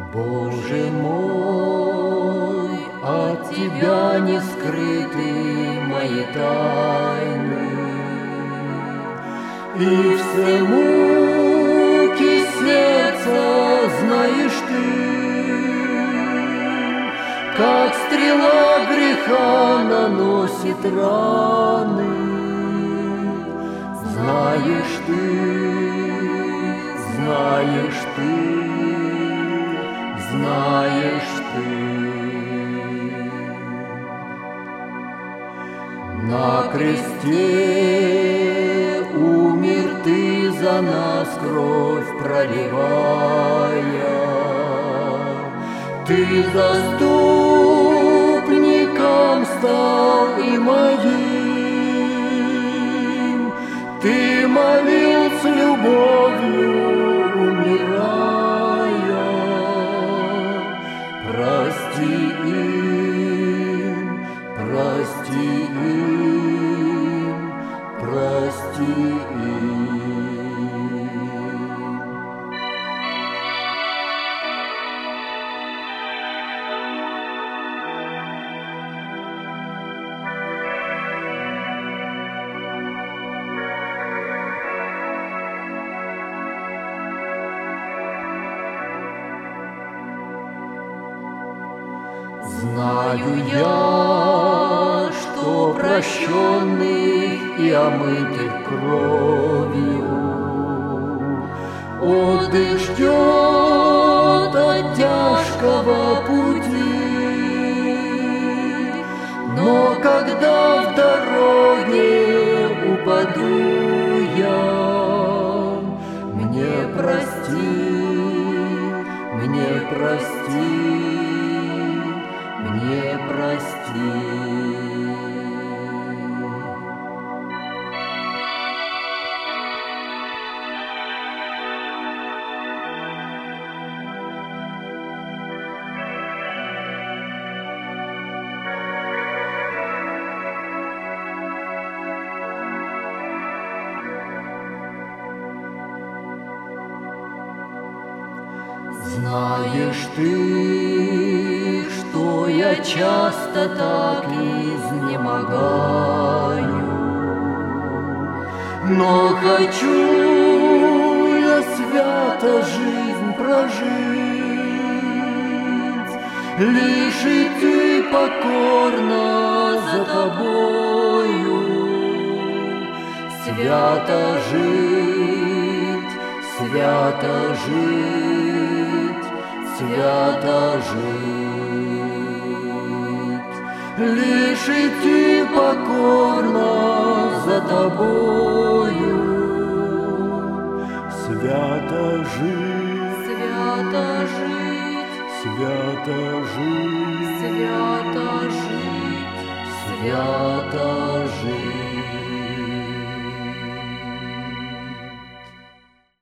Боже мой, от Тебя не скрыты мои тайны, и все муки сердца знаешь Ты, как стрела греха наносит раны. Знаешь Ты, знаешь Ты, знаешь Ты. На кресте умер Ты за нас, кровь проливая. Ты заступником стал и моим. Ты молил с любовью, умирая. Прости им, прости им, прости им. Знаю я, что прощенных и омытых кровью отдых ждет от тяжкого пути. Но когда в дороге упаду я, мне прости, мне прости, мне прости. Знаешь Ты, что я часто так изнемогаю, но хочу я свято жизнь прожить, лишь идти покорно за Тобою, свято жить, свято жить, свято жить, лишь идти покорно за Тобою, свято жить, свято жить, свято жить, свято жить, свято жить.